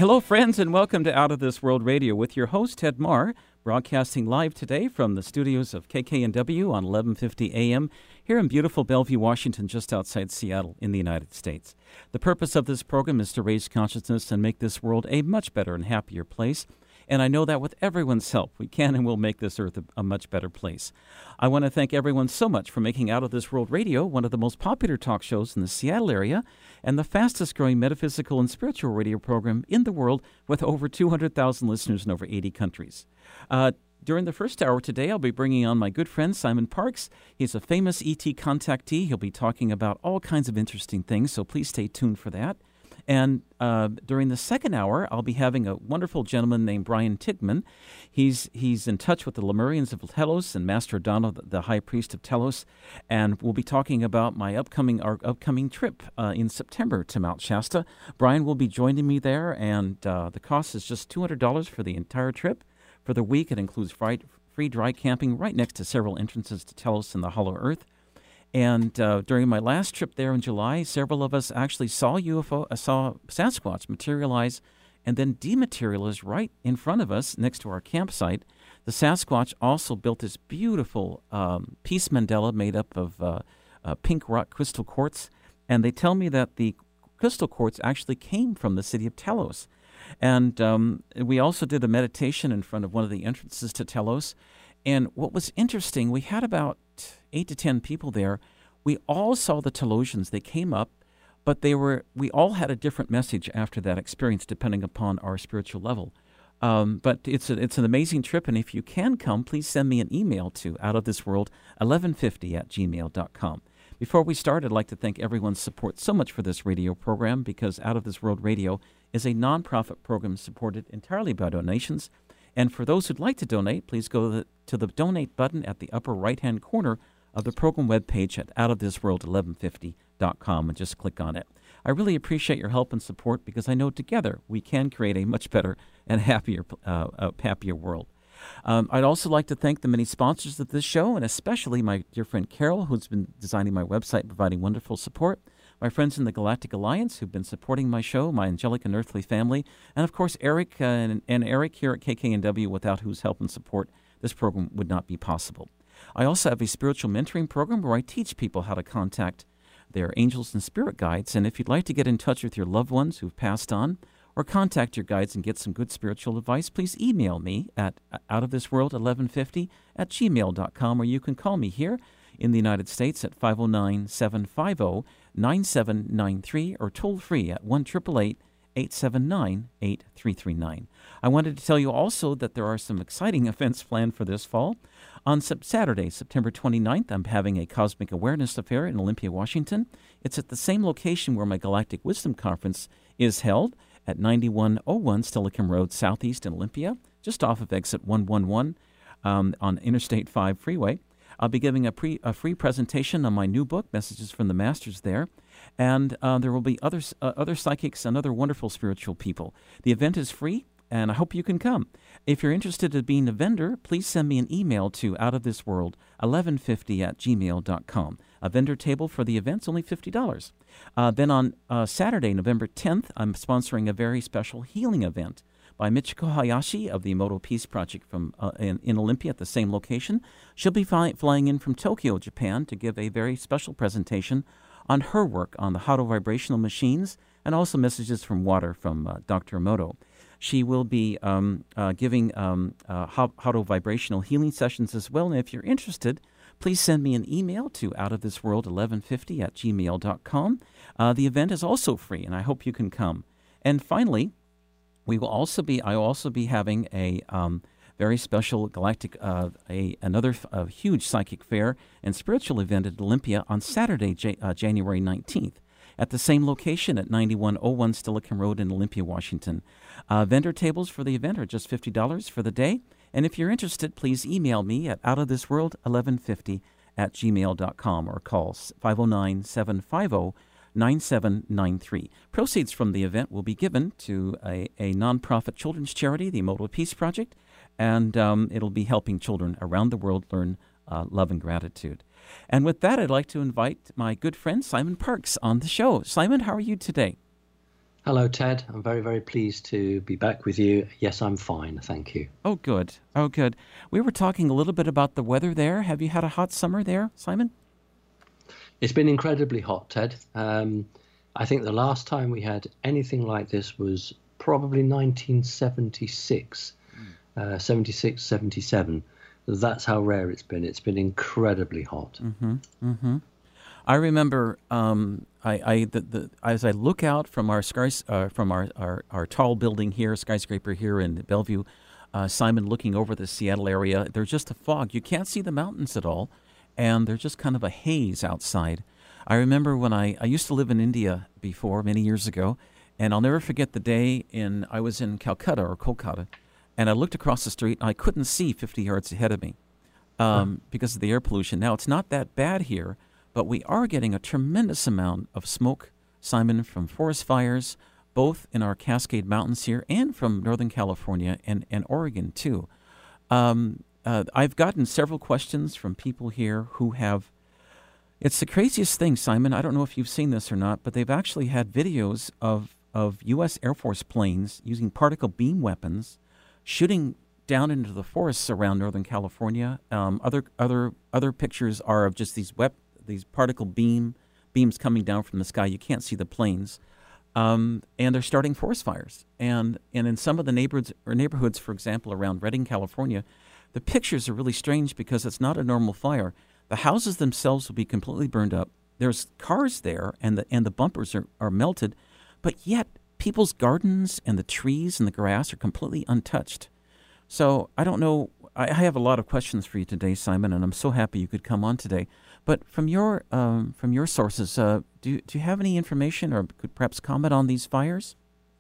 Hello, friends, and welcome to Out of This World Radio with your host, Ted Marr, broadcasting live today from the studios of KKNW on 1150 AM here in beautiful Bellevue, Washington, just outside Seattle in the United States. The purpose of this program is to raise consciousness and make this world a much better and happier place. And I know that with everyone's help, we can and will make this earth a much better place. I want to thank everyone so much for making Out of This World Radio one of the most popular talk shows in the Seattle area and the fastest-growing metaphysical and spiritual radio program in the world with over 200,000 listeners in over 80 countries. During the first hour today, I'll be bringing on my good friend Simon Parkes. He's a famous ET contactee. He'll be talking about all kinds of interesting things, so please stay tuned for that. And during the second hour, I'll be having a wonderful gentleman named Brian Tigman. He's in touch with the Lemurians of Telos and Master Adano, the High Priest of Telos, and we'll be talking about our upcoming trip in September to Mount Shasta. Brian will be joining me there, and the cost is just $200 for the entire trip. For the week, it includes free dry camping right next to several entrances to Telos and the Hollow Earth. And during my last trip there in July, several of us actually saw Sasquatch materialize and then dematerialize right in front of us next to our campsite. The Sasquatch also built this beautiful peace mandala made up of pink rock crystal quartz. And they tell me that the crystal quartz actually came from the city of Telos. And we also did a meditation in front of one of the entrances to Telos. And what was interesting, we had about 8 to 10 people there. We all saw the Telosians. They came up, but we all had a different message after that experience, depending upon our spiritual level. But it's an amazing trip, and if you can come, please send me an email to outofthisworld1150@gmail.com. Before we start, I'd like to thank everyone's support so much for this radio program, because Out of This World Radio is a nonprofit program supported entirely by donations. And for those who'd like to donate, please go to the donate button at the upper right-hand corner of the program webpage at outofthisworld1150.com and just click on it. I really appreciate your help and support, because I know together we can create a much better and happier world. I'd also like to thank the many sponsors of this show, and especially my dear friend Carol, who's been designing my website, providing wonderful support. My friends in the Galactic Alliance who've been supporting my show, my angelic and earthly family, and of course Eric and Eric here at KKNW, without whose help and support this program would not be possible. I also have a spiritual mentoring program where I teach people how to contact their angels and spirit guides, and if you'd like to get in touch with your loved ones who've passed on, or contact your guides and get some good spiritual advice, please email me at outofthisworld1150@gmail.com, or you can call me here in the United States at 509-750-9793, or toll free at 1-888-879-8339. I wanted to tell you also that there are some exciting events planned for this fall. On Saturday, September 29th, I'm having a Cosmic Awareness Affair in Olympia, Washington. It's at the same location where my Galactic Wisdom Conference is held, at 9101 Stillicum Road, Southeast in Olympia, just off of exit 111 on Interstate 5 Freeway. I'll be giving a free presentation on my new book, Messages from the Masters, there, and there will be other psychics and other wonderful spiritual people. The event is free, and I hope you can come. If you're interested in being a vendor, please send me an email to outofthisworld1150@gmail.com. A vendor table for the event's only $50. Then on Saturday, November 10th, I'm sponsoring a very special healing event by Michiko Hayashi of the Emoto Peace Project from in Olympia at the same location. She'll be flying in from Tokyo, Japan, to give a very special presentation on her work on the Hado vibrational machines, and also messages from water from Dr. Emoto. She will be giving Hado vibrational healing sessions as well, and if you're interested, please send me an email to outofthisworld1150@gmail.com. The event is also free, and I hope you can come. And finally, I will also be having a very special galactic, another huge psychic fair and spiritual event at Olympia on Saturday, January 19th. At the same location at 9101 Stillicum Road in Olympia, Washington. Vendor tables for the event are just $50 for the day. And if you're interested, please email me at outofthisworld1150@gmail.com or call 509-750-9793. Proceeds from the event will be given to a nonprofit children's charity, the Emoto Peace Project, and it'll be helping children around the world learn love and gratitude. And with that, I'd like to invite my good friend Simon Parkes on the show. Simon, how are you today? Hello, Ted. I'm very, very pleased to be back with you. Yes, I'm fine. Thank you. Oh, good. Oh, good. We were talking a little bit about the weather there. Have you had a hot summer there, Simon? It's been incredibly hot, Ted. I think the last time we had anything like this was probably 1976, 76, 77. That's how rare it's been. It's been incredibly hot. I remember as I look out from from our tall building here, skyscraper here in Bellevue, Simon, looking over the Seattle area, there's just a fog. You can't see the mountains at all, and there's just kind of a haze outside. I remember when I used to live in India before, many years ago, and I'll never forget the day I was in Calcutta or Kolkata, and I looked across the street and I couldn't see 50 yards ahead of me because of the air pollution. Now, it's not that bad here, but we are getting a tremendous amount of smoke, Simon, from forest fires, both in our Cascade Mountains here and from Northern California and Oregon, too. I've gotten several questions from people here who have. It's the craziest thing, Simon. I don't know if you've seen this or not, but they've actually had videos of U.S. Air Force planes using particle beam weapons shooting down into the forests around Northern California. Other pictures are of just these particle beams coming down from the sky. You can't see the planes, and they're starting forest fires. And in some of the neighborhoods, for example, around Redding, California, the pictures are really strange because it's not a normal fire. The houses themselves will be completely burned up. There's cars there, and the bumpers are melted, but yet people's gardens and the trees and the grass are completely untouched. So I don't know. I have a lot of questions for you today, Simon, and I'm so happy you could come on today. But from your sources, do you have any information or could perhaps comment on these fires?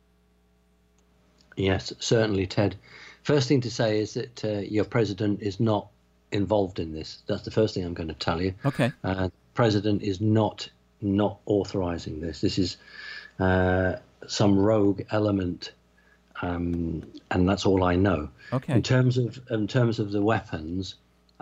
Yes, certainly, Ted. First thing to say is that your president is not involved in this. That's the first thing I'm going to tell you. Okay. President is not authorizing this. This is some rogue element, and that's all I know. Okay. In terms of the weapons,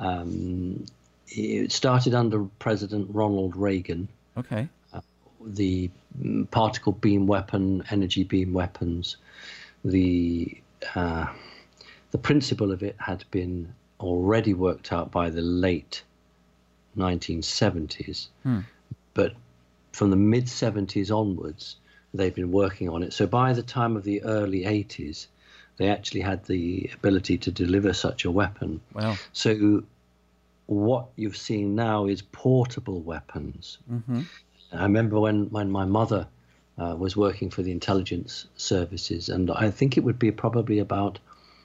it started under President Ronald Reagan. Okay. The particle beam weapon, energy beam weapons, the principle of it had been already worked out by the late 1970s, but from the mid 70s onwards, they've been working on it. So by the time of the early 80s, they actually had the ability to deliver such a weapon. Wow. So what you're seeing now is portable weapons. Mm-hmm. I remember when my mother was working for the intelligence services, and I think it would be probably about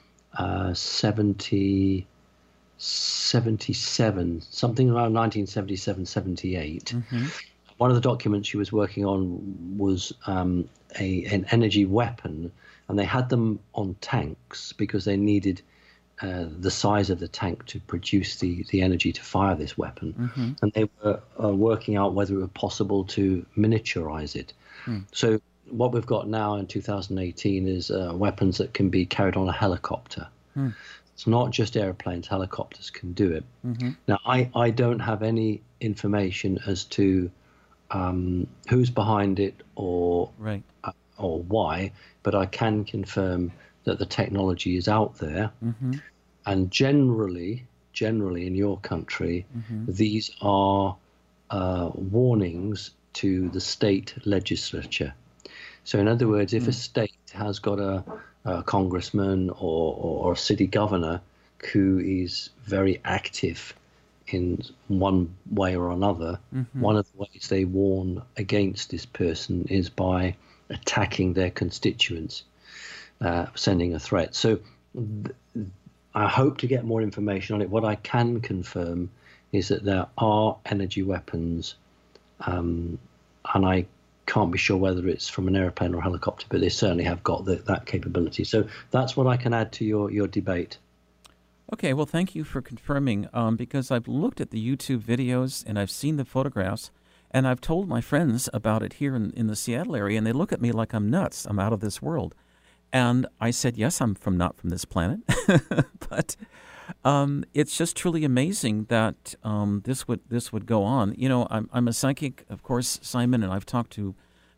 77, something around 1977, 78. Mm-hmm. One of the documents she was working on was an energy weapon, and they had them on tanks because they needed the size of the tank to produce the energy to fire this weapon. Mm-hmm. And they were working out whether it was possible to miniaturize it. So what we've got now in 2018 is weapons that can be carried on a helicopter. It's not just airplanes, helicopters can do it. Mm-hmm. Now, I don't have any information as to who's behind it or why, but I can confirm that the technology is out there. Mm-hmm. And generally in your country, these are warnings to the state legislature. So in other words, if a state has got a congressman or a city governor who is very active in one way or another, one of the ways they warn against this person is by attacking their constituents, sending a threat. So I hope to get more information on it. What I can confirm is that there are energy weapons, and I can't be sure whether it's from an airplane or a helicopter, but they certainly have got that capability. So that's what I can add to your debate. Okay, well, thank you for confirming, because I've looked at the YouTube videos and I've seen the photographs, and I've told my friends about it here in the Seattle area, and they look at me like I'm nuts. I'm out of this world. And I said, yes, I'm not from this planet, but it's just truly amazing that this would go on. You know, I'm a psychic, of course, Simon, and I've talked to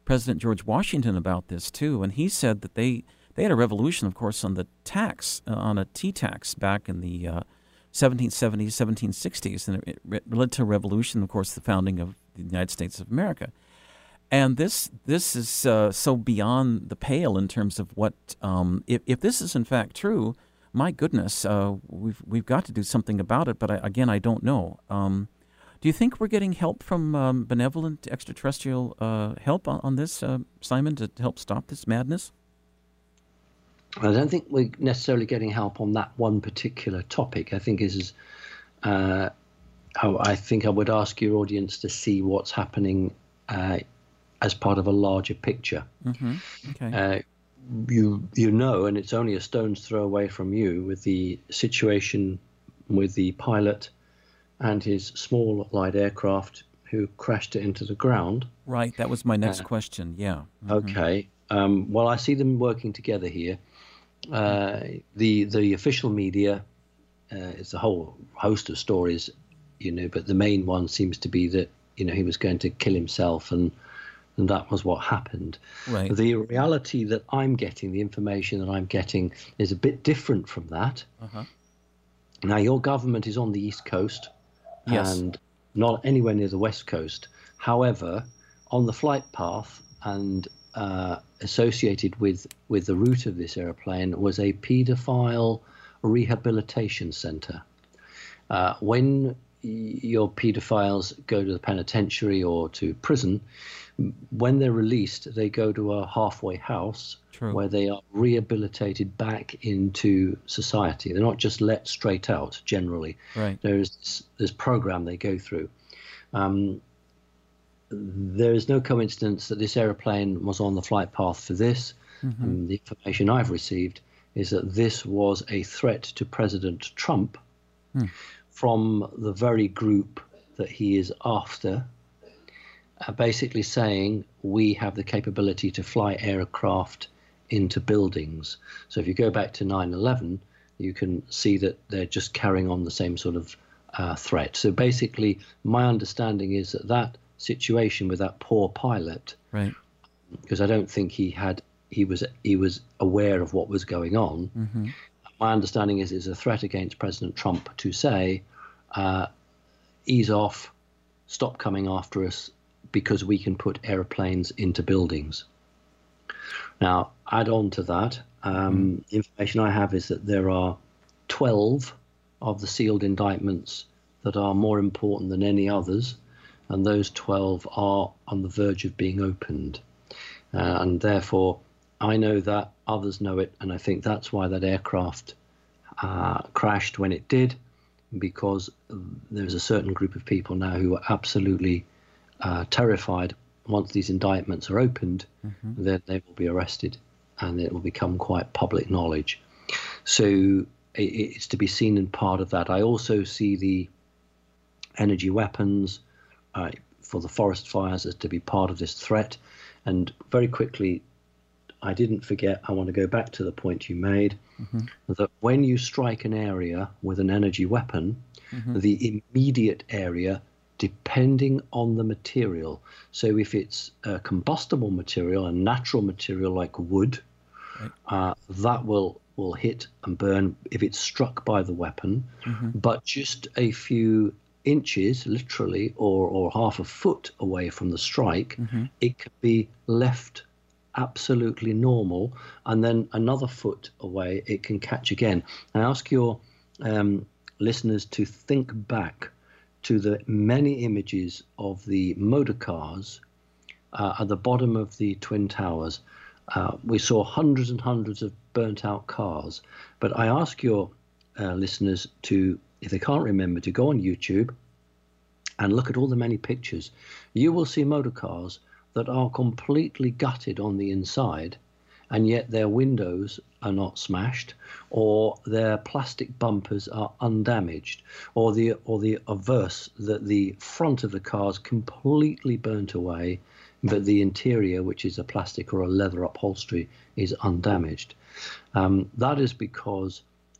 President George Washington about this too, and he said that they had a revolution, of course, on the tax, on a tea tax back in the 1770s, 1760s, and it led to a revolution, of course, the founding of the United States of America. And this is so beyond the pale in terms of what if this is in fact true. My goodness, we've got to do something about it. But I don't know. Do you think we're getting help from benevolent extraterrestrial help on this, Simon, to help stop this madness? I don't think we're necessarily getting help on that one particular topic. I think I think I would ask your audience to see what's happening as part of a larger picture. Mm-hmm. Okay. You know, and it's only a stone's throw away from you, with the situation with the pilot and his small light aircraft who crashed it into the ground. Right. That was my next question. Yeah. Mm-hmm. Okay. Well, I see them working together here. The official media, it's a whole host of stories, but the main one seems to be that he was going to kill himself, and that was what happened. Right. The reality that I'm getting, the information that I'm getting, is a bit different from that. Uh-huh. Now, your government is on the East Coast, yes, and not anywhere near the West Coast. However, on the flight path and associated with the route of this airplane was a paedophile rehabilitation center. When your paedophiles go to the penitentiary or to prison, when they're released, they go to a halfway house. True. Where they are rehabilitated back into society. They're not just let straight out, generally. Right. There's this program they go through. There is no coincidence that this aeroplane was on the flight path for this. Mm-hmm. The information I've received is that this was a threat to President Trump from the very group that he is after, basically saying we have the capability to fly aircraft into buildings. So if you go back to 9/11, you can see that they're just carrying on the same sort of threat. So basically, my understanding is that situation with that poor pilot, right? Because I don't think he was aware of what was going on. Mm-hmm. My understanding is it's a threat against President Trump to say, ease off, stop coming after us, because we can put airplanes into buildings. Now, add on to that, the information I have is that there are 12 of the sealed indictments that are more important than any others, and those 12 are on the verge of being opened. And therefore, I know that, others know it, and I think that's why that aircraft crashed when it did, because there's a certain group of people now who are absolutely terrified. Once these indictments are opened, then they will be arrested, and it will become quite public knowledge. So it's to be seen in part of that. I also see the energy weapons for the forest fires as to be part of this threat. And very quickly, I didn't forget, I want to go back to the point you made, that when you strike an area with an energy weapon, the immediate area, depending on the material. So if it's a combustible material, a natural material like wood, that will hit and burn if it's struck by the weapon. But just a few inches, literally, or half a foot away from the strike, it can be left absolutely normal, and then another foot away it can catch again. I ask your listeners to think back to the many images of the motor cars at the bottom of the Twin Towers. We saw hundreds and hundreds of burnt out cars, but I ask your listeners to, if they can't remember, to go on YouTube and look at all the many pictures. You will see motor cars that are completely gutted on the inside, and yet their windows are not smashed, or their plastic bumpers are undamaged, or the averse, that the front of the car is completely burnt away, but the interior, which is a plastic or a leather upholstery, is undamaged. That is because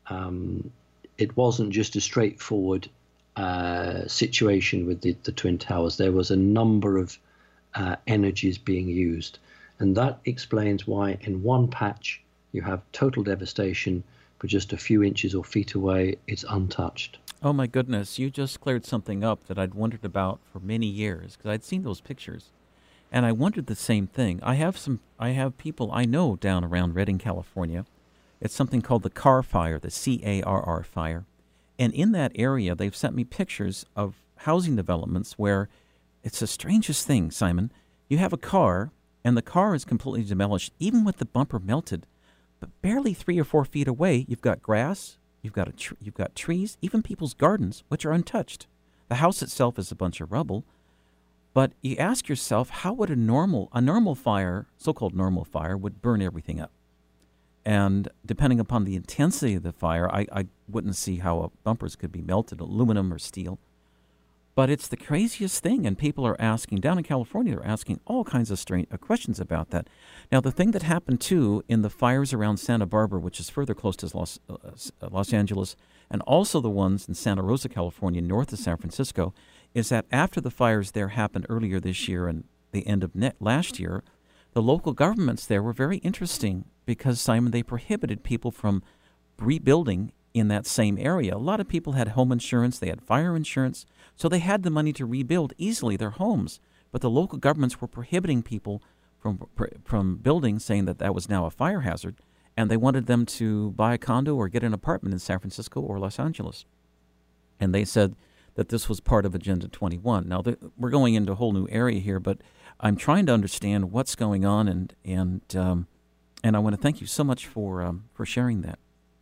it wasn't just a straightforward situation with the Twin Towers. There was a number of energy is being used. And that explains why in one patch you have total devastation, but just a few inches or feet away, it's untouched. Oh my goodness, you just cleared something up that I'd wondered about for many years, because I'd seen those pictures. And I wondered the same thing. I have people I know down around Redding, California. It's something called the Carr Fire, the CARR fire. And in that area, they've sent me pictures of housing developments where it's the strangest thing, Simon. You have a car, and the car is completely demolished, even with the bumper melted. But barely 3 or 4 feet away, you've got grass, you've got trees, even people's gardens, which are untouched. The house itself is a bunch of rubble. But you ask yourself, how would a normal fire, so-called normal fire, would burn everything up? And depending upon the intensity of the fire, I wouldn't see how bumpers could be melted, aluminum or steel. But it's the craziest thing, and people are asking, down in California, they're asking all kinds of strange questions about that. Now, the thing that happened, too, in the fires around Santa Barbara, which is further close to Los Angeles, and also the ones in Santa Rosa, California, north of San Francisco, is that after the fires there happened earlier this year and the end of last year, the local governments there were very interesting because, Simon, they prohibited people from rebuilding in that same area. A lot of people had home insurance, they had fire insurance, so they had the money to rebuild easily their homes. But the local governments were prohibiting people from building, saying that that was now a fire hazard, and they wanted them to buy a condo or get an apartment in San Francisco or Los Angeles. And they said that this was part of Agenda 21. Now, we're going into a whole new area here, but I'm trying to understand what's going on, and I want to thank you so much for sharing that.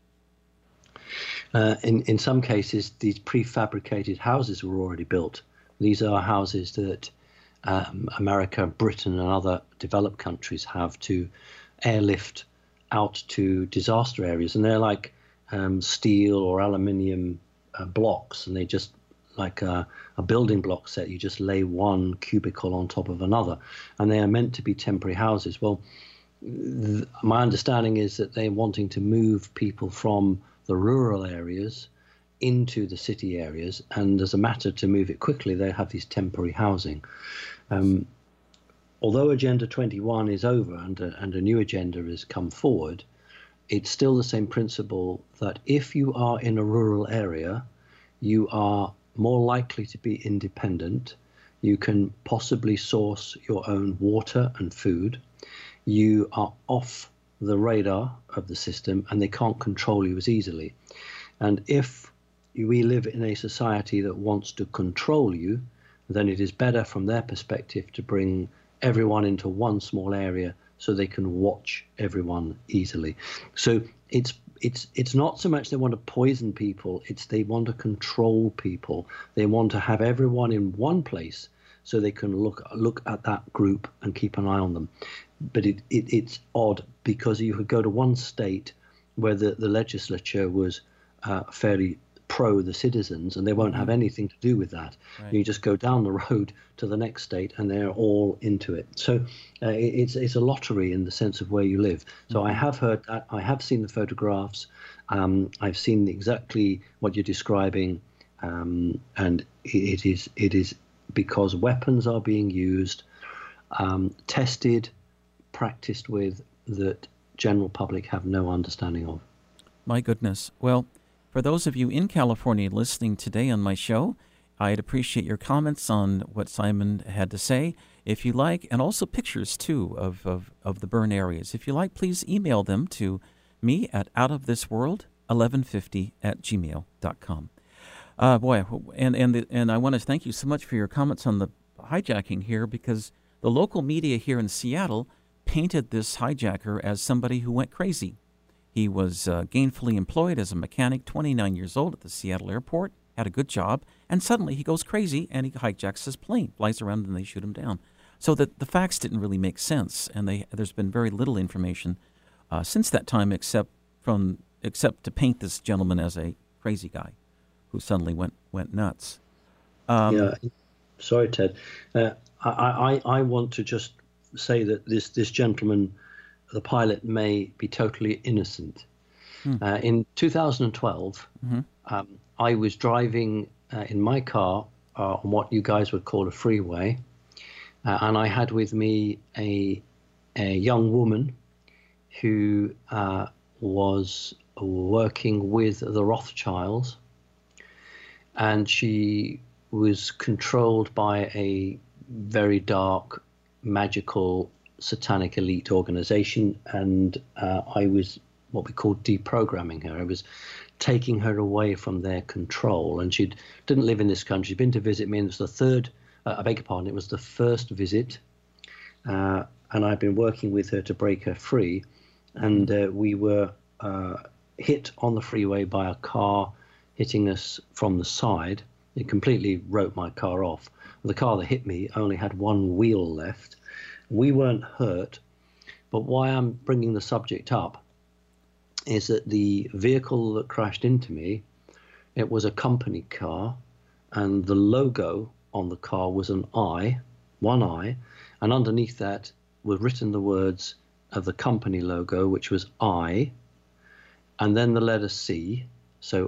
In some cases, these prefabricated houses were already built. These are houses that America, Britain, and other developed countries have to airlift out to disaster areas, and they're like steel or aluminium blocks, and they just like a building block set. You just lay one cubicle on top of another, and they are meant to be temporary houses. Well, my understanding is that they're wanting to move people from the rural areas into the city areas, and as a matter to move it quickly, they have these temporary housing. Although Agenda 21 is over and a new agenda has come forward, it's still the same principle that if you are in a rural area, you are more likely to be independent. You can possibly source your own water and food. You are off the radar of the system, and they can't control you as easily. And if we live in a society that wants to control you, then it is better from their perspective to bring everyone into one small area so they can watch everyone easily. So it's not so much they want to poison people, it's they want to control people. They want to have everyone in one place so they can look at that group and keep an eye on them. But it's odd, because you could go to one state where the legislature was fairly pro the citizens, and they won't have anything to do with that. Right. You just go down the road to the next state, and they're all into it. So it's a lottery in the sense of where you live. So I have heard that. I have seen the photographs. I've seen exactly what you're describing, and it is because weapons are being used, tested, practiced with, that general public have no understanding of. My goodness. Well, for those of you in California listening today on my show, I'd appreciate your comments on what Simon had to say, if you like, and also pictures, too, of the burn areas. If you like, please email them to me at outofthisworld1150@gmail.com. And I want to thank you so much for your comments on the hijacking here, because the local media here in Seattle painted this hijacker as somebody who went crazy. He was gainfully employed as a mechanic, 29 years old, at the Seattle airport, had a good job, and suddenly he goes crazy and he hijacks his plane, flies around, and they shoot him down. So the facts didn't really make sense, and there's been very little information since that time except to paint this gentleman as a crazy guy who suddenly went nuts. Yeah, sorry, Ted. I want to just say that this gentleman, the pilot, may be totally innocent. In 2012, I was driving in my car on what you guys would call a freeway, And I had with me a young woman who was working with the Rothschilds, and she was controlled by a very dark, magical, satanic elite organization, and I was what we call deprogramming her. I was taking her away from their control, and she didn't live in this country. She'd been to visit me, and it was the third, I beg your pardon, it was the first visit, and I've been working with her to break her free, and we were hit on the freeway by a car hitting us from the side. It completely wrote my car off. The car that hit me only had one wheel left. We weren't hurt, but why I'm bringing the subject up is that the vehicle that crashed into me, it was a company car, and the logo on the car was an eye, one eye, and underneath that were written the words of the company logo, which was I, and then the letter C, so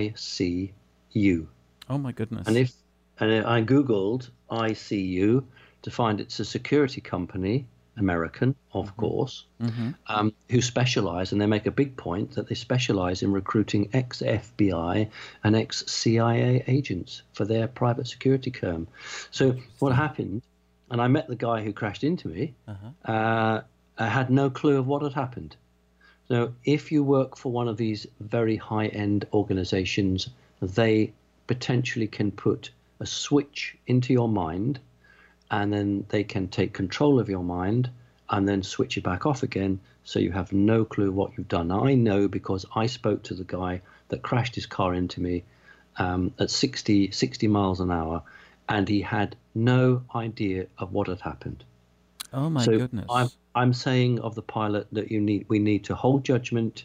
ICU. Oh my goodness. And I Googled ICU to find it's a security company, American, of course, who specialize, and they make a big point that they specialize in recruiting ex-FBI and ex-CIA agents for their private security firm. So what happened, and I met the guy who crashed into me, I had no clue of what had happened. So if you work for one of these very high-end organizations, they potentially can put a switch into your mind, and then they can take control of your mind and then switch it back off again, so you have no clue what you've done. Now, I know because I spoke to the guy that crashed his car into me at 60 miles an hour, and he had no idea of what had happened. Oh my goodness. I'm saying of the pilot that we need to hold judgment.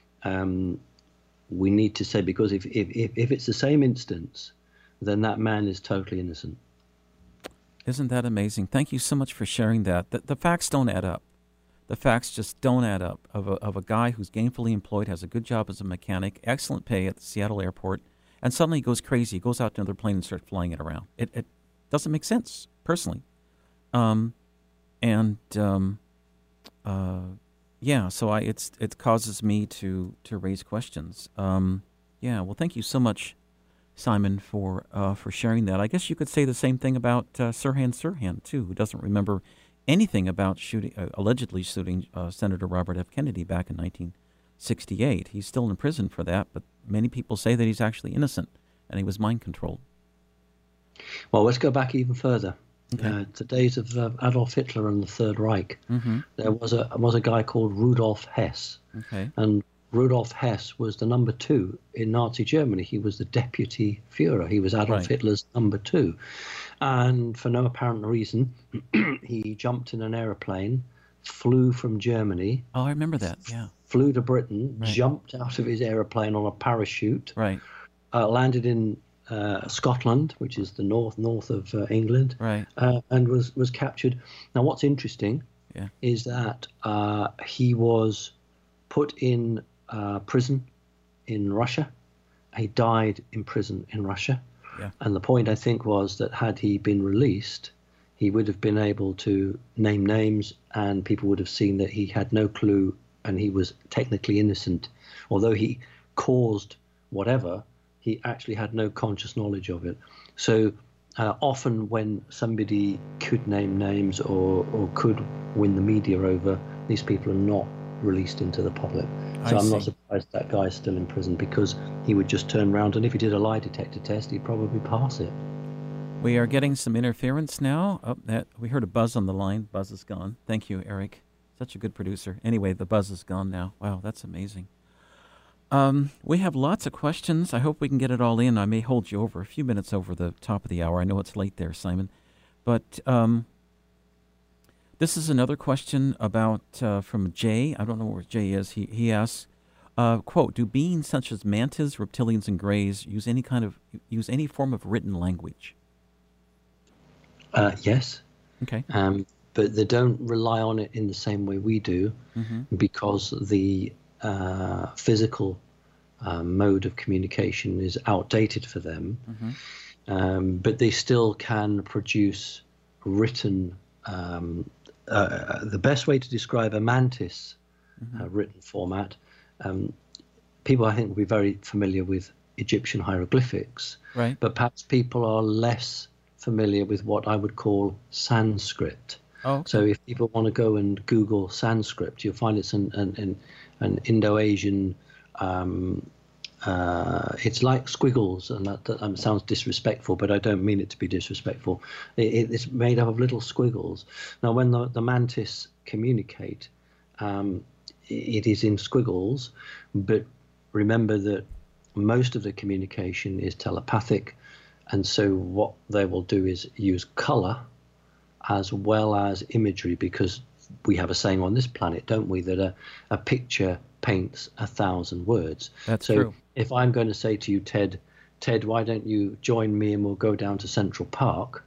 We need to say, because if it's the same instance, then that man is totally innocent. Isn't that amazing? Thank you so much for sharing that. The facts don't add up. The facts just don't add up of a guy who's gainfully employed, has a good job as a mechanic, excellent pay at the Seattle airport, and suddenly he goes crazy. He goes out to another plane and starts flying it around. It doesn't make sense, personally. So it causes me to raise questions. Well, thank you so much, Simon, for sharing that. I guess you could say the same thing about Sirhan Sirhan, too, who doesn't remember anything about allegedly shooting Senator Robert F. Kennedy back in 1968. He's still in prison for that, but many people say that he's actually innocent and he was mind-controlled. Well, let's go back even further. Okay. The days of Adolf Hitler and the Third Reich. There was a guy called Rudolf Hess. Okay. And Rudolf Hess was the number 2 in Nazi Germany. He was the deputy Führer. He was Adolf Hitler's number 2. And for no apparent reason, he jumped in an aeroplane, flew from Germany. Oh, I remember that, yeah. Flew to Britain, jumped out of his aeroplane on a parachute, landed in Scotland, which is the north of England, and was captured. Now, what's interesting is that he was put in prison in Russia. He died in prison in Russia. And the point, I think, was that had he been released, he would have been able to name names, and people would have seen that he had no clue and he was technically innocent. Although he caused whatever, he actually had no conscious knowledge of it. So often when somebody could name names or could win the media over, these people are not released into the public. So I'm not surprised that guy's still in prison, because he would just turn around, and if he did a lie detector test, he'd probably pass it. We are getting some interference now. We heard a buzz on the line. Buzz is gone. Thank you, Eric. Such a good producer. Anyway, the buzz is gone now. Wow, that's amazing. We have lots of questions. I hope we can get it all in. I may hold you over a few minutes over the top of the hour. I know it's late there, Simon. But this is another question about from Jay. I don't know where Jay is. He asks, quote, do beings such as mantas, reptilians, and greys use any form of written language? Yes. Okay. But they don't rely on it in the same way we do, because the physical mode of communication is outdated for them. But they still can produce written, the best way to describe a mantis written format, people I think will be very familiar with Egyptian hieroglyphics, Right. but perhaps people are less familiar with what I would call Sanskrit. Oh, okay. So if people want to go and Google Sanskrit, you'll find it's an Indo-Asian, it's like squiggles, and that sounds disrespectful, but I don't mean it to be disrespectful. It's made up of little squiggles. Now, when the mantis communicate, it is in squiggles, but remember that most of the communication is telepathic, and so what they will do is use color as well as imagery, because we have a saying on this planet, don't we, that a picture paints 1,000 words. That's so true. If I'm going to say to you, Ted, why don't you join me and we'll go down to Central Park?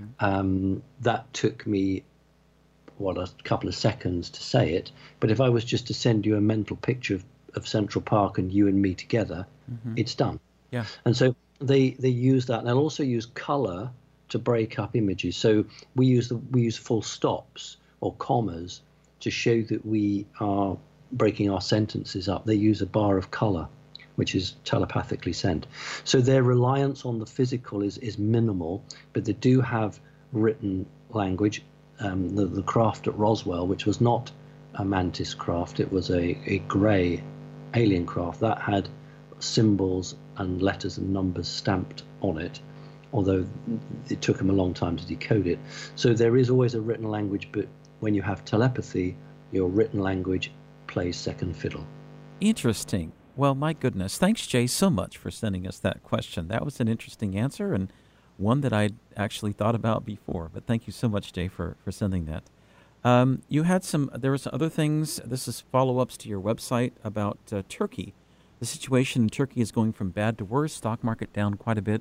That took me, a couple of seconds to say it. But if I was just to send you a mental picture of Central Park and you and me together, it's done. Yeah. And so they use that. And they'll also use color to break up images. So we use full stops or commas to show that we are breaking our sentences up. They use a bar of color, which is telepathically sent. So their reliance on the physical is minimal, but they do have written language. The craft at Roswell, which was not a mantis craft, it was a grey alien craft that had symbols and letters and numbers stamped on it, although it took them a long time to decode it. So there is always a written language, but when you have telepathy, your written language plays second fiddle. Interesting. Well, my goodness. Thanks, Jay, so much for sending us that question. That was an interesting answer and one that I'd actually thought about before. But thank you so much, Jay, for sending that. You had there were some other things. This is follow-ups to your website about Turkey. The situation in Turkey is going from bad to worse. Stock market down quite a bit.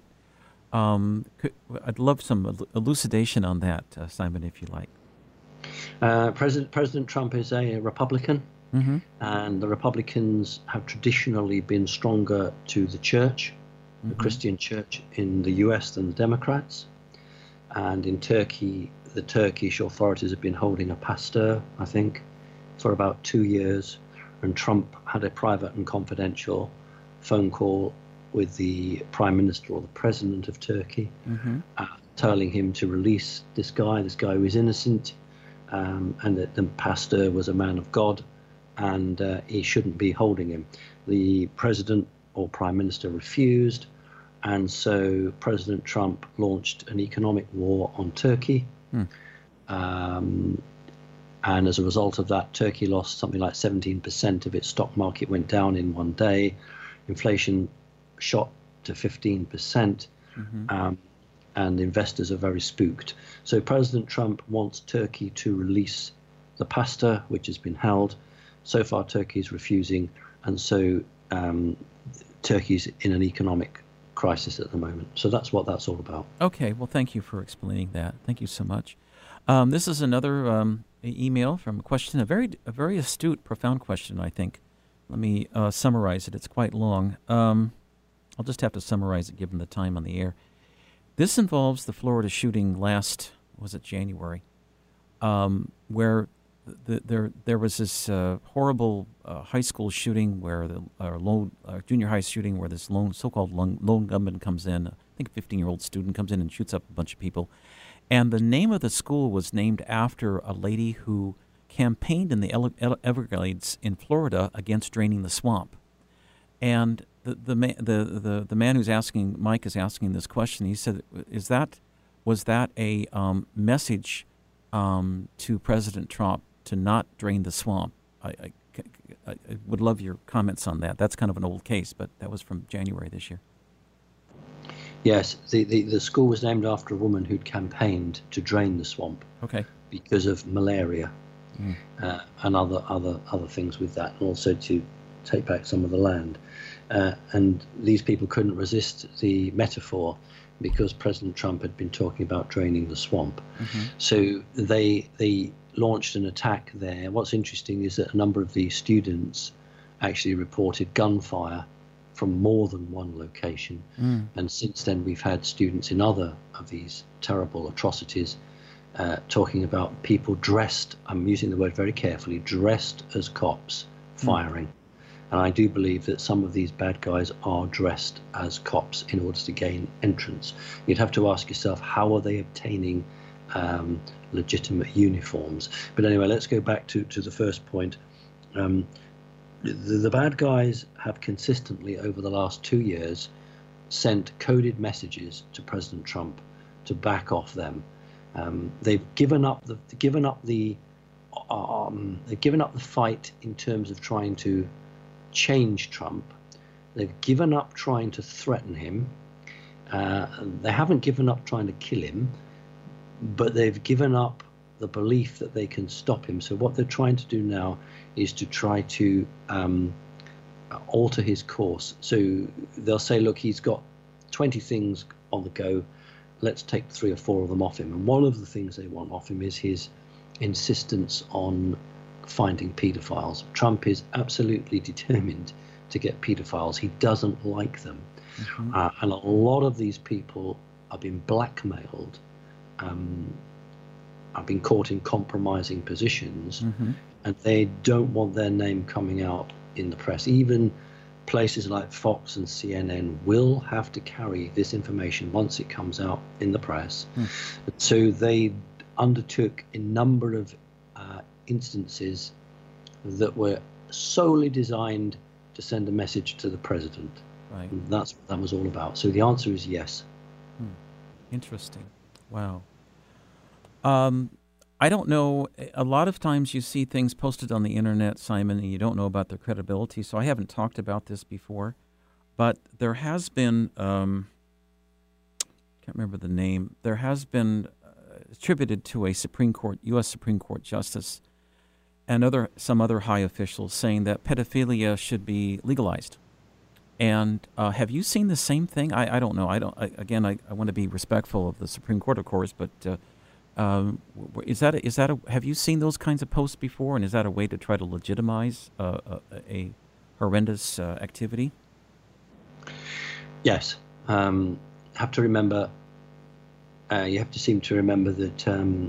I'd love some elucidation on that, Simon, if you like. President Trump is a Republican, and the Republicans have traditionally been stronger to the church, the Christian church in the US, than the Democrats. And in Turkey, the Turkish authorities have been holding a pastor, I think, for about 2 years. And Trump had a private and confidential phone call with the prime minister or the president of Turkey, telling him to release this guy who is innocent, and that the pastor was a man of God, and he shouldn't be holding him. The president or prime minister refused, and so President Trump launched an economic war on Turkey. And as a result of that, Turkey lost something like 17% of its stock market, went down in one day. Inflation shot to 15%, and investors are very spooked. So President Trump wants Turkey to release the pastor, which has been held. So far, Turkey is refusing, and so Turkey's in an economic crisis at the moment. So that's what that's all about. Okay, well, thank you for explaining that. Thank you so much. This is another email from a question, a very astute, profound question, I think. Let me summarize it. It's quite long. I'll just have to summarize it given the time on the air. This involves the Florida shooting last, January, where there was this horrible high school shooting where junior high shooting where this so-called lone gunman comes in. I think a 15-year-old student comes in and shoots up a bunch of people. And the name of the school was named after a lady who campaigned in the Everglades in Florida against draining the swamp. And the man who's asking, Mike is asking this question. He said, was that a message to President Trump to not drain the swamp? I would love your comments on that. That's kind of an old case, but that was from January this year. Yes, the school was named after a woman who'd campaigned to drain the swamp. Okay. Because of malaria and other things with that, and also to take back some of the land. And these people couldn't resist the metaphor because President Trump had been talking about draining the swamp. So they launched an attack there. What's interesting is that a number of the students actually reported gunfire from more than one location. And since then, we've had students in other of these terrible atrocities talking about people dressed, I'm using the word very carefully, dressed as cops firing. And I do believe that some of these bad guys are dressed as cops in order to gain entrance. You'd have to ask yourself, how are they obtaining legitimate uniforms? But anyway, let's go back to the first point. The bad guys have consistently, over the last 2 years, sent coded messages to President Trump to back off them. They've given up the fight in terms of trying to change Trump. They've given up trying to threaten him. They haven't given up trying to kill him, but they've given up the belief that they can stop him. So what they're trying to do now is to try to alter his course. So they'll say, look, he's got 20 things on the go. Let's take 3 or 4 of them off him. And one of the things they want off him is his insistence on finding pedophiles. Trump is absolutely determined to get pedophiles. He doesn't like them. And a lot of these people have been blackmailed, have been caught in compromising positions, and they don't want their name coming out in the press. Even places like Fox and CNN will have to carry this information once it comes out in the press. So they undertook a number of instances that were solely designed to send a message to the president. Right. And that's what that was all about. So the answer is yes. Interesting. Wow. I don't know. A lot of times you see things posted on the internet, Simon, and you don't know about their credibility. So I haven't talked about this before, but there has been, can't remember the name, there has been attributed to a U.S. Supreme Court justice and some other high officials saying that pedophilia should be legalized. And have you seen the same thing? I don't know. I want to be respectful of the Supreme Court, of course, but have you seen those kinds of posts before? And is that a way to try to legitimize a horrendous activity? Yes. Have to remember. You have to seem to remember that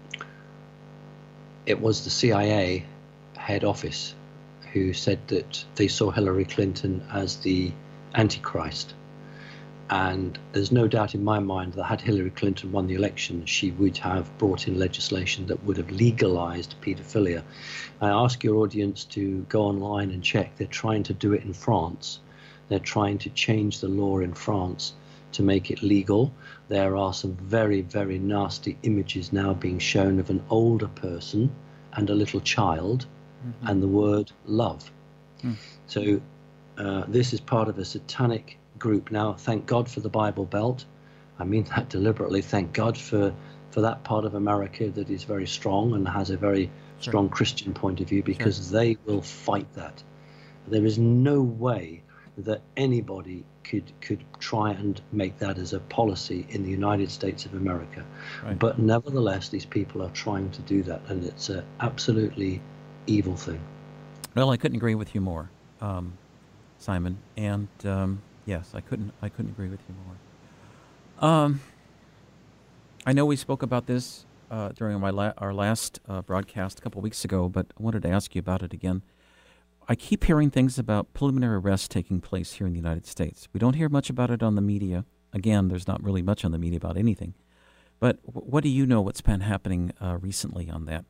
it was the CIA head office who said that they saw Hillary Clinton as the Antichrist. And there's no doubt in my mind that had Hillary Clinton won the election, she would have brought in legislation that would have legalized pedophilia. I ask your audience to go online and check. They're trying to do it in France. They're trying to change the law in France to make it legal. There are some very, very nasty images now being shown of an older person and a little child and the word love. So this is part of a satanic group. Now, thank God for the Bible Belt. I mean that deliberately. Thank God for that part of America that is very strong and has a very strong Christian point of view, because they will fight that. There is no way that anybody could try and make that as a policy in the United States of America. Right. But nevertheless, these people are trying to do that, and it's an absolutely evil thing. Well, I couldn't agree with you more, Simon. And yes, I couldn't agree with you more. I know we spoke about this during our last broadcast a couple of weeks ago, but I wanted to ask you about it again. I keep hearing things about preliminary arrests taking place here in the United States. We don't hear much about it on the media. Again, there's not really much on the media about anything. But what do you know what's been happening recently on that?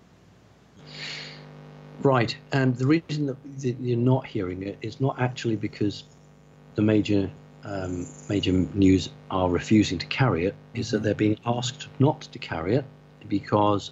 Right. And the reason that you're not hearing it is not actually because the major news are refusing to carry it, is that they're being asked not to carry it because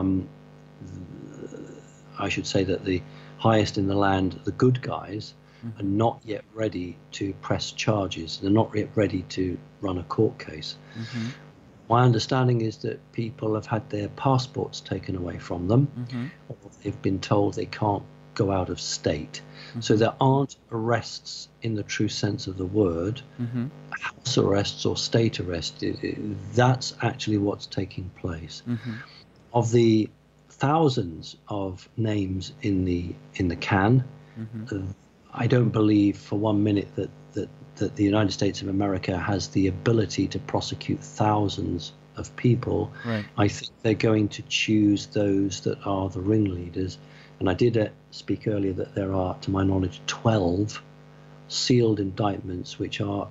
I should say that the highest in the land, the good guys, are not yet ready to press charges. They're not yet ready to run a court case. My understanding is that people have had their passports taken away from them, or they've been told they can't go out of state. So there aren't arrests in the true sense of the word, house arrests or state arrest. That's actually what's taking place. Of the thousands of names in the can, I don't believe for 1 minute that the United States of America has the ability to prosecute thousands of people. Right. I think they're going to choose those that are the ringleaders. And I did speak earlier that there are, to my knowledge, 12 sealed indictments, which are,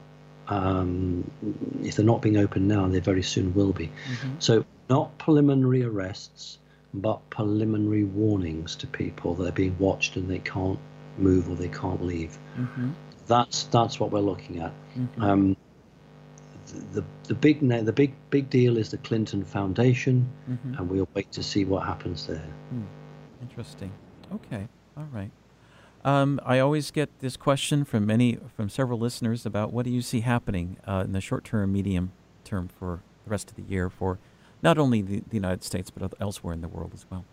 if they're not being opened now, they very soon will be. Mm-hmm. So not preliminary arrests, but preliminary warnings to people that they're being watched and they can't move or they can't leave. Mm-hmm. That's what we're looking at. Mm-hmm. The big deal is the Clinton Foundation, mm-hmm. and we'll wait to see what happens there. Interesting. Okay. All right. I always get this question from several listeners about what do you see happening in the short term, medium term for the rest of the year for not only the United States but elsewhere in the world as well.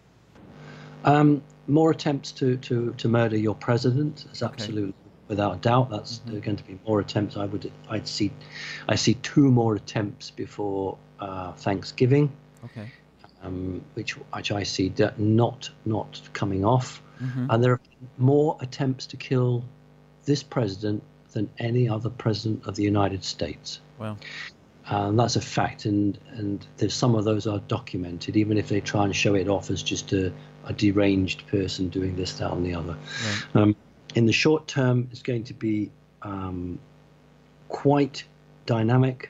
More attempts to murder your president is absolutely, without doubt. That's mm-hmm. going to be more attempts. I see 2 more attempts before Thanksgiving. Okay. Which I see that not coming off. Mm-hmm. And there are more attempts to kill this president than any other president of the United States. Wow. That's a fact, and there's some of those are documented, even if they try and show it off as just a deranged person doing this, that, and the other. Right. In the short term, it's going to be quite dynamic.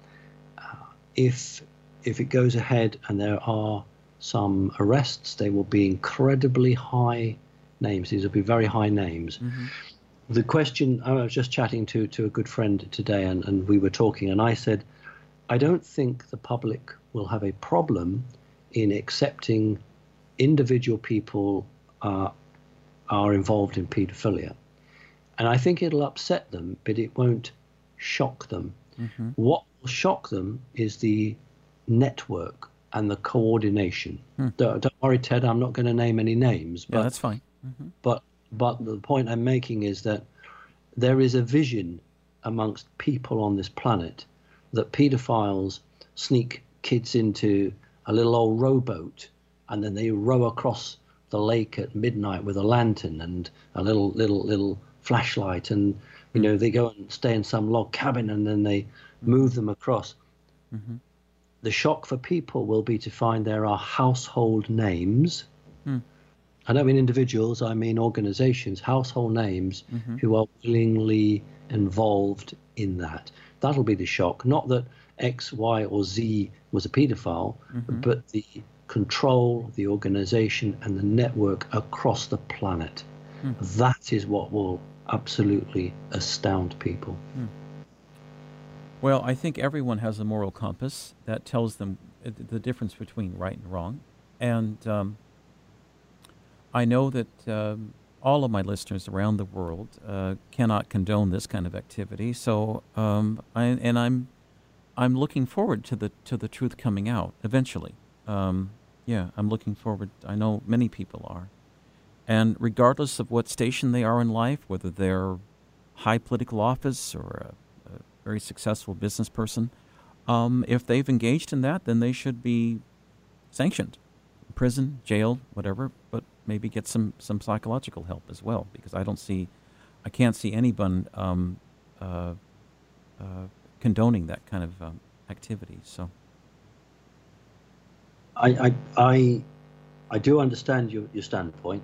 If it goes ahead and there are some arrests, they will be incredibly high names. These will be very high names. Mm-hmm. The question, I was just chatting to a good friend today, and we were talking, and I said, I don't think the public will have a problem in accepting individual people are involved in paedophilia. And I think it'll upset them, but it won't shock them. Mm-hmm. What will shock them is the network and the coordination. Don't worry, Ted, I'm not going to name any names. But, yeah, that's fine. Mm-hmm. But the point I'm making is that there is a vision amongst people on this planet that pedophiles sneak kids into a little old rowboat and then they row across the lake at midnight with a lantern and a little flashlight, and they go and stay in some log cabin and then they move them across. Mm-hmm. The shock for people will be to find there are household names. I don't mean individuals, I mean organizations, household names, mm-hmm. who are willingly involved in that. That'll be the shock. Not that X, Y, or Z was a pedophile, mm-hmm. but the control, the organization, and the network across the planet. That is what will absolutely astound people. Well, I think everyone has a moral compass that tells them the difference between right and wrong. And I know that all of my listeners around the world cannot condone this kind of activity. So I'm looking forward to the truth coming out eventually. I'm looking forward. I know many people are. And regardless of what station they are in life, whether they're high political office or a very successful business person, if they've engaged in that, then they should be sanctioned, prison, jailed, whatever, but maybe get some psychological help as well, because I can't see anyone condoning that kind of activity. So, I do understand your standpoint.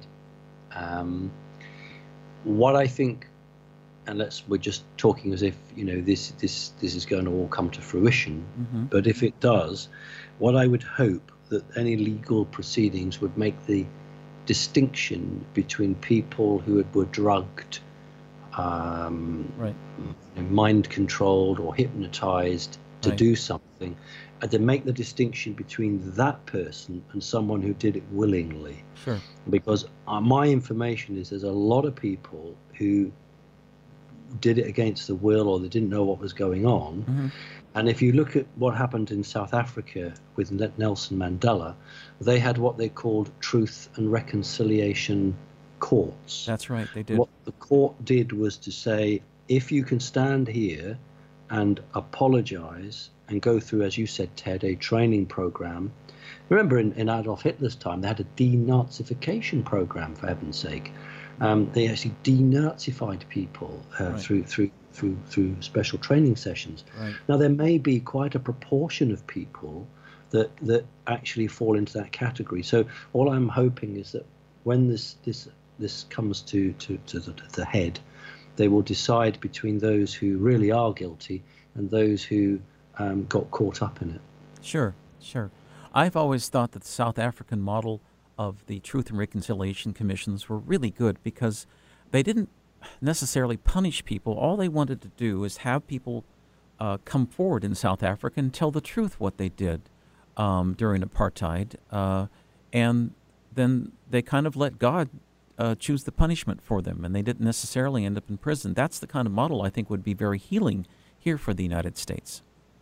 What I think, and we're just talking as if this is going to all come to fruition. Mm-hmm. But if it does, what I would hope that any legal proceedings would make the distinction between people who were drugged, right. mind controlled or hypnotized to right. do something, and to make the distinction between that person and someone who did it willingly. Sure. Because my information is there's a lot of people who did it against the will, or they didn't know what was going on. Mm-hmm. And if you look at what happened in South Africa with Nelson Mandela, they had what they called truth and reconciliation courts. That's right, they did. What the court did was to say, if you can stand here and apologize and go through, as you said, Ted, a training program. Remember, in Adolf Hitler's time, they had a denazification program, for heaven's sake. They actually denazified people right. through through special training sessions. Right. Now, there may be quite a proportion of people that actually fall into that category. So all I'm hoping is that when this comes to the head, they will decide between those who really are guilty and those who got caught up in it. Sure. I've always thought that the South African model of the Truth and Reconciliation Commissions were really good because they didn't necessarily punish people. All they wanted to do is have people come forward in South Africa and tell the truth what they did during apartheid, and then they kind of let God choose the punishment for them, and they didn't necessarily end up in prison. That's the kind of model I think would be very healing here for the United States.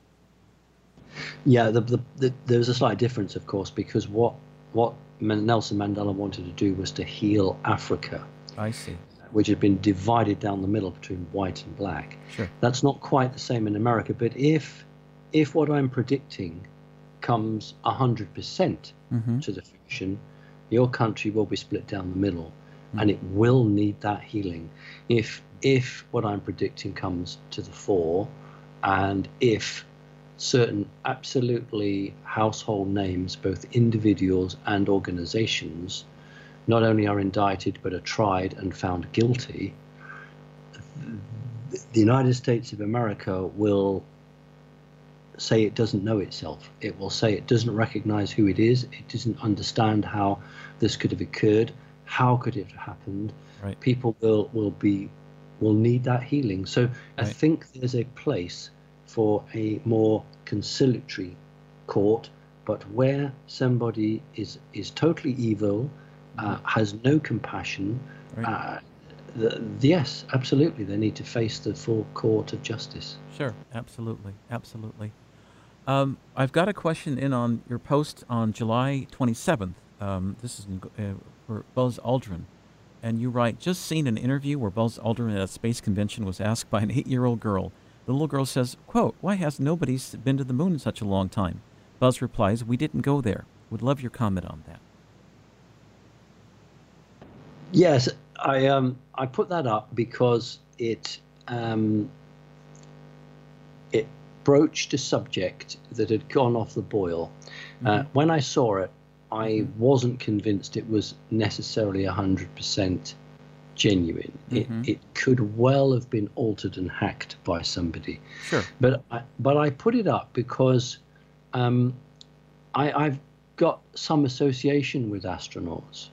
Yeah, there's a slight difference, of course, because what Nelson Mandela wanted to do was to heal Africa. I see. Which had been divided down the middle between white and black. Sure. That's not quite the same in America, but if what I'm predicting comes 100% to the fiction, your country will be split down the middle, and it will need that healing. If what I'm predicting comes to the fore, and if certain absolutely household names, both individuals and organizations, not only are indicted but are tried and found guilty, the United States of America will say it doesn't know itself. It will say it doesn't recognize who it is. It doesn't understand how this could have occurred. How could it have happened? Right. People will need that healing. So I think there's a place for a more conciliatory court, but where somebody is totally evil, has no compassion, right. Yes, absolutely, they need to face the full court of justice. Sure, absolutely. I've got a question in on your post on July 27th. This is for Buzz Aldrin. And you write, just seen an interview where Buzz Aldrin at a space convention was asked by an 8-year-old girl. The little girl says, quote, "Why has nobody been to the moon in such a long time?" Buzz replies, "We didn't go there." Would love your comment on that. Yes, I put that up because it broached a subject that had gone off the boil. When I saw it, I wasn't convinced it was necessarily 100% genuine. It could well have been altered and hacked by somebody. Sure. But I put it up because I've got some association with astronauts.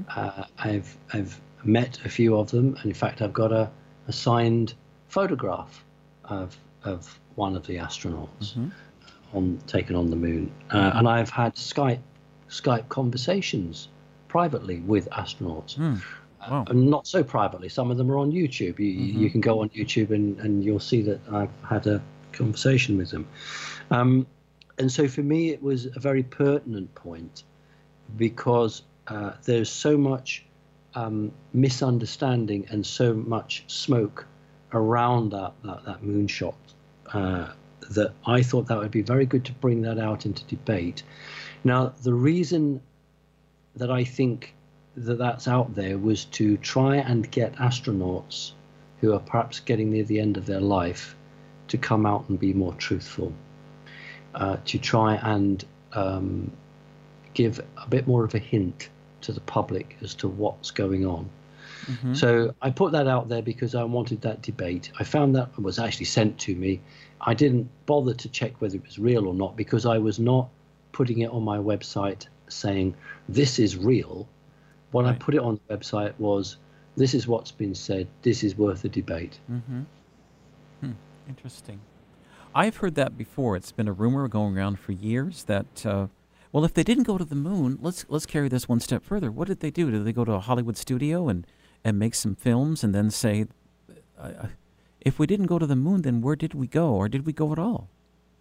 I've met a few of them, and in fact, I've got a signed photograph of one of the astronauts taken on the moon, and I've had Skype conversations privately with astronauts. Wow. And not so privately. Some of them are on YouTube. You can go on YouTube and you'll see that I've had a conversation with them. And so for me, it was a very pertinent point because there's so much misunderstanding and so much smoke around that moonshot that I thought that would be very good to bring that out into debate. Now, the reason that I think that's out there was to try and get astronauts who are perhaps getting near the end of their life to come out and be more truthful, to try and give a bit more of a hint to the public as to what's going on. So I put that out there because I wanted that debate. I found that it was actually sent to me. I didn't bother to check whether it was real or not because I was not putting it on my website saying this is real. What I put it on the website was, this is what's been said, this is worth a debate. Interesting. I've heard that before. It's been a rumor going around for years that, well, if they didn't go to the moon, let's carry this one step further. What did they do? Did they go to a Hollywood studio and make some films and then say, if we didn't go to the moon, then where did we go? Or did we go at all?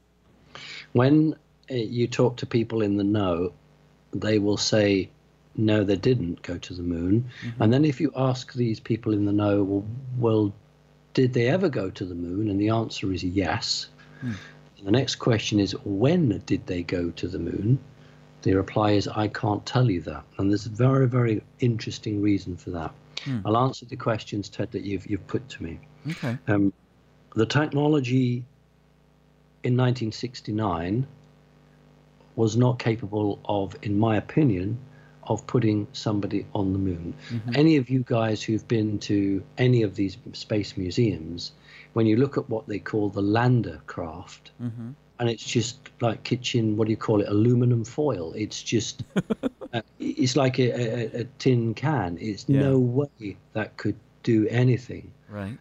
When you talk to people in the know, they will say, no, they didn't go to the moon. And then if you ask these people in the know, well, did they ever go to the moon? And the answer is yes. The next question is, when did they go to the moon? The reply is, I can't tell you that. And there's a very, very interesting reason for that. I'll answer the questions, Ted, that you've put to me. Okay. the technology in 1969 was not capable of, in my opinion, of putting somebody on the moon. Mm-hmm. Any of you guys who've been to any of these space museums, when you look at what they call the lander craft, mm-hmm. and it's just like kitchen, what do you call it, aluminum foil. It's just, it's like a tin can. It's no way that could do anything. Right.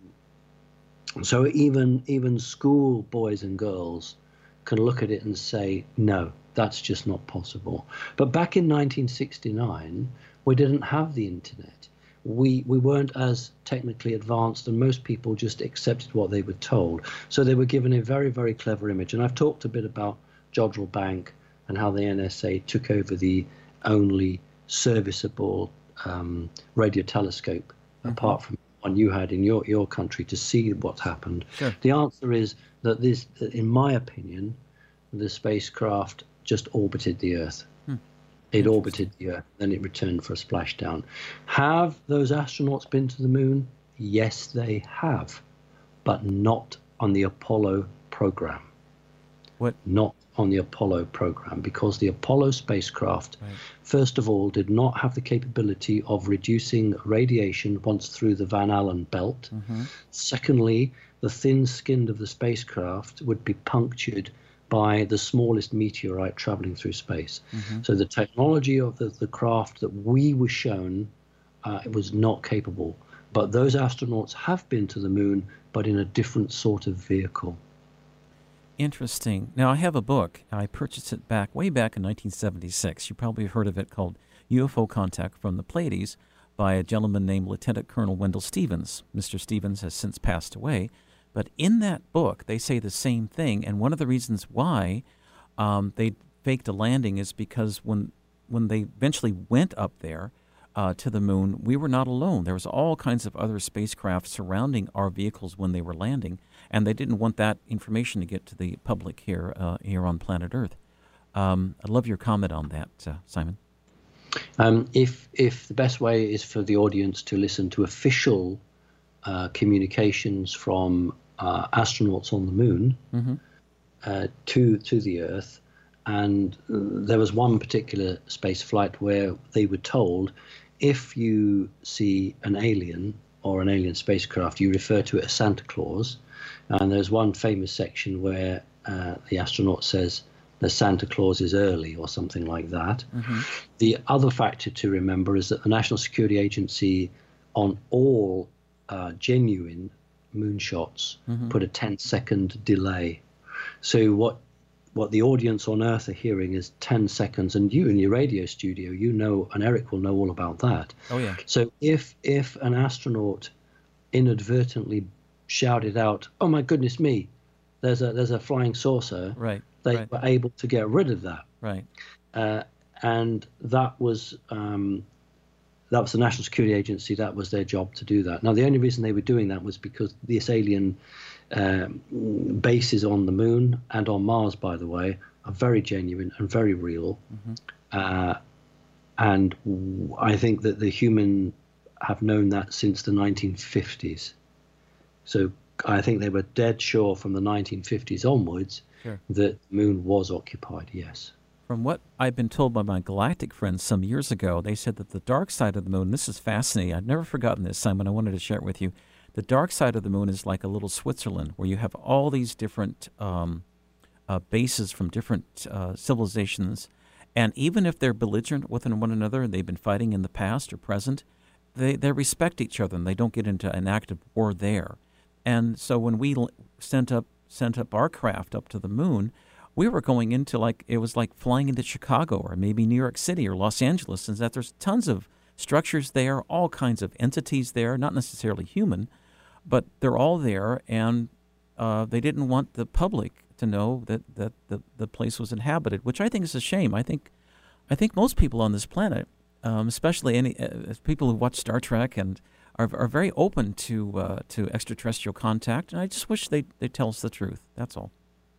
So even school boys and girls can look at it and say, no, that's just not possible. But back in 1969, we didn't have the internet. We weren't as technically advanced, and most people just accepted what they were told. So they were given a very, very clever image. And I've talked a bit about Jodrell Bank and how the NSA took over the only serviceable radio telescope, mm-hmm. apart from one you had in your country, to see what happened. Sure. The answer is that in my opinion, the spacecraft just orbited the Earth. It orbited the Earth, then it returned for a splashdown. Have those astronauts been to the moon? Yes, they have, but not on the Apollo program. What? Not on the Apollo program, because the Apollo spacecraft, first of all, did not have the capability of reducing radiation once through the Van Allen belt. Mm-hmm. Secondly, the thin skin of the spacecraft would be punctured by the smallest meteorite traveling through space. Mm-hmm. So the technology of the craft that we were shown, it was not capable. But those astronauts have been to the moon, but in a different sort of vehicle. Interesting. Now, I have a book. I purchased it way back in 1976. You probably have heard of it, called UFO Contact from the Pleiades, by a gentleman named Lieutenant Colonel Wendell Stevens. Mr. Stevens has since passed away. But in that book, they say the same thing, and one of the reasons why they faked a landing is because when they eventually went up there to the moon, we were not alone. There was all kinds of other spacecraft surrounding our vehicles when they were landing, and they didn't want that information to get to the public here on planet Earth. I'd love your comment on that, Simon. If the best way is for the audience to listen to official communications from astronauts on the moon, mm-hmm. To the Earth, and there was one particular space flight where they were told, if you see an alien or an alien spacecraft, you refer to it as Santa Claus. And there's one famous section where the astronaut says that Santa Claus is early or something like that. Mm-hmm. The other factor to remember is that the National Security Agency, on all genuine moonshots, mm-hmm. put a 10-second delay. So what the audience on Earth are hearing is 10 seconds, and you in your radio studio, you know, and Eric will know all about that. Oh yeah. So if an astronaut inadvertently shouted out, "Oh my goodness me, there's a flying saucer," right, they were able to get rid of that. Right. And that was the National Security Agency. That was their job to do that. Now, the only reason they were doing that was because this alien bases on the moon and on Mars, by the way, are very genuine and very real. Mm-hmm. And I think that the human have known that since the 1950s. So I think they were dead sure from the 1950s onwards that the moon was occupied, yes. From what I've been told by my galactic friends some years ago, they said that the dark side of the moon, this is fascinating. I've never forgotten this, Simon. I wanted to share it with you. The dark side of the moon is like a little Switzerland, where you have all these different bases from different civilizations. And even if they're belligerent with one another, and they've been fighting in the past or present, they respect each other, and they don't get into an active war there. And so when we sent up our craft up to the moon, we were going into it was like flying into Chicago or maybe New York City or Los Angeles, and that there's tons of structures there, all kinds of entities there, not necessarily human, but they're all there, and they didn't want the public to know that the place was inhabited, which I think is a shame. I think most people on this planet, especially people who watch Star Trek and are very open to extraterrestrial contact, and I just wish they'd tell us the truth. That's all.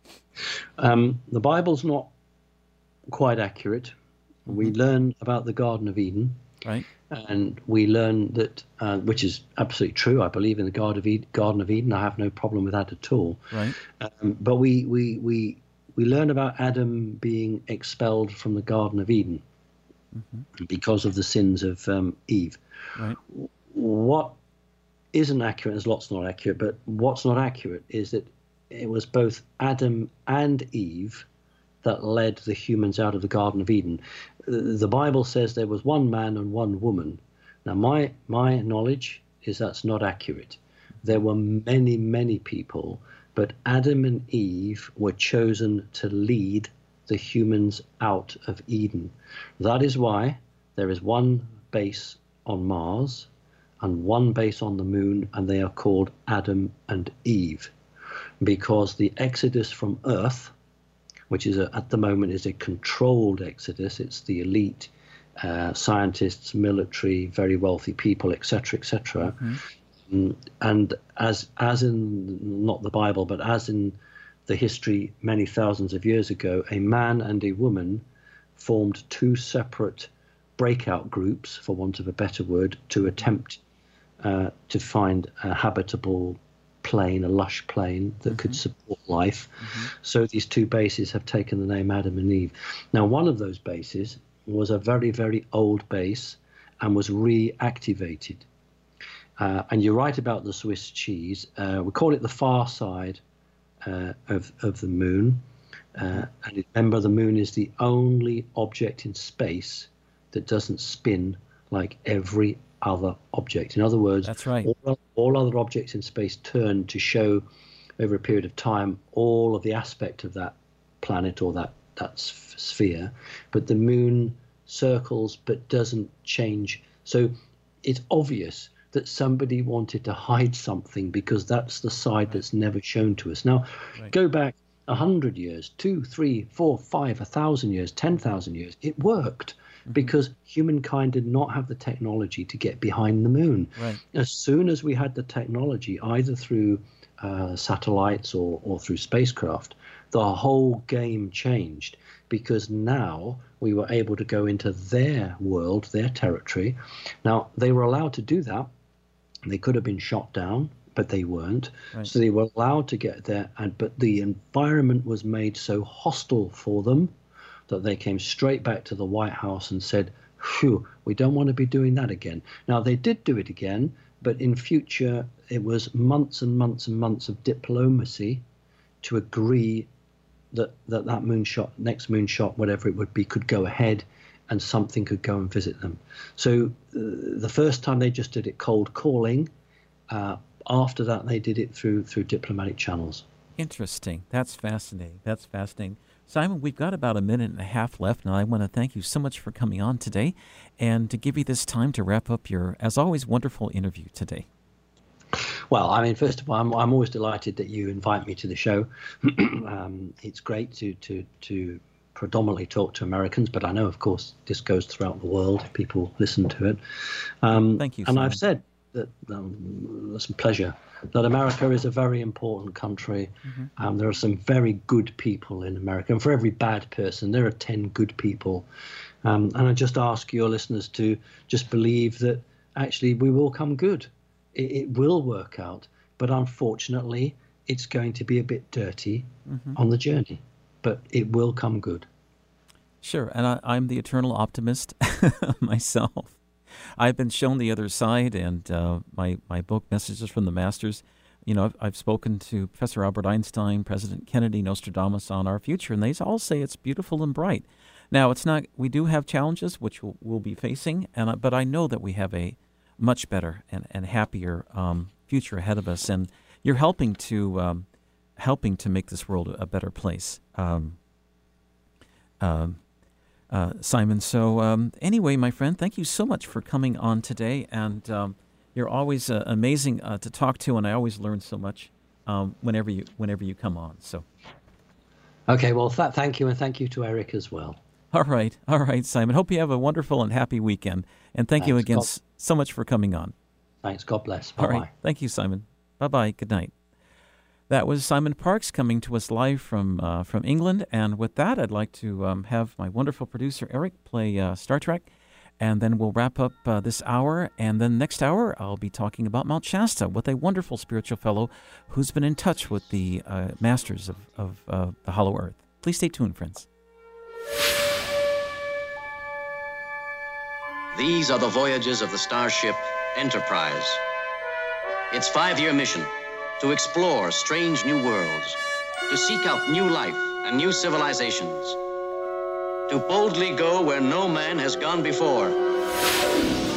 The Bible's not quite accurate. Mm-hmm. We learn about the Garden of Eden. Right. And we learn that, which is absolutely true. I believe in the Garden of Eden. I have no problem with that at all. Right. But we learn about Adam being expelled from the Garden of Eden because of the sins of Eve. Right. What isn't accurate, there's lots not accurate, but what's not accurate is that it was both Adam and Eve that led the humans out of the Garden of Eden. The Bible says there was one man and one woman. Now, my knowledge is that's not accurate. There were many, many people, but Adam and Eve were chosen to lead the humans out of Eden. That is why there is one base on Mars and one base on the moon, and they are called Adam and Eve, because the exodus from Earth, which is at the moment is a controlled exodus, it's the elite scientists, military, very wealthy people, etc., etc. And as in not the Bible, but as in the history many thousands of years ago, a man and a woman formed two separate breakout groups, for want of a better word, to attempt to find a habitable plain, a lush plain that could support life. So these two bases have taken the name Adam and Eve. Now, one of those bases was a very, very old base and was reactivated. And you're right about the Swiss cheese. We call it the far side of the moon. And remember, the moon is the only object in space that doesn't spin like every other object. In other words, that's right. All other objects in space turn to show over a period of time all of the aspect of that planet or that sphere, but the moon circles but doesn't change. So it's obvious that somebody wanted to hide something, because that's the side that's never shown to us. Now, go back 100 years, 2, 3, 4, 5, 1,000 years, 10,000 years. It worked. Because humankind did not have the technology to get behind the moon. Right. As soon as we had the technology, either through satellites or through spacecraft, the whole game changed, because now we were able to go into their world, their territory. Now, they were allowed to do that. They could have been shot down, but they weren't. Right. So they were allowed to get there, but the environment was made so hostile for them that they came straight back to the White House and said, phew, we don't want to be doing that again. Now, they did do it again, but in future, it was months and months and months of diplomacy to agree that moonshot, next moonshot, whatever it would be, could go ahead and something could go and visit them. So the first time they just did it cold calling. After that, they did it through diplomatic channels. Interesting. That's fascinating. That's fascinating. Simon, we've got about a minute and a half left, and I want to thank you so much for coming on today and to give you this time to wrap up your, as always, wonderful interview today. Well, I mean, first of all, I'm always delighted that you invite me to the show. It's great to predominantly talk to Americans, but I know, of course, this goes throughout the world. People listen to it. Thank you, Simon. And I've said that it's a pleasure, that America is a very important country. There are some very good people in America, and for every bad person, there are 10 good people. And I just ask your listeners to just believe that actually we will come good. It will work out, but unfortunately, it's going to be a bit dirty on the journey, but it will come good. Sure, and I'm the eternal optimist myself. I've been shown the other side, and my book, Messages from the Masters, you know, I've spoken to Professor Albert Einstein, President Kennedy, Nostradamus on our future, and they all say it's beautiful and bright. Now, it's not. We do have challenges, which we'll be facing, but I know that we have a much better and happier future ahead of us, and you're helping to make this world a better place. Simon. So anyway, my friend, thank you so much for coming on today, and you're always amazing to talk to, and I always learn so much whenever you come on. So, okay, well, thank you, and thank you to Eric as well. All right, Simon. Hope you have a wonderful and happy weekend, and thank you again so much for coming on. Thanks. God bless. Bye-bye. All right. Thank you, Simon. Bye-bye. Good night. That was Simon Parkes coming to us live from England. And with that, I'd like to have my wonderful producer, Eric, play Star Trek. And then we'll wrap up this hour. And then next hour, I'll be talking about Mount Shasta with a wonderful spiritual fellow who's been in touch with the masters of the Hollow Earth. Please stay tuned, friends. These are the voyages of the starship Enterprise. Its 5-year mission: to explore strange new worlds, to seek out new life and new civilizations, to boldly go where no man has gone before.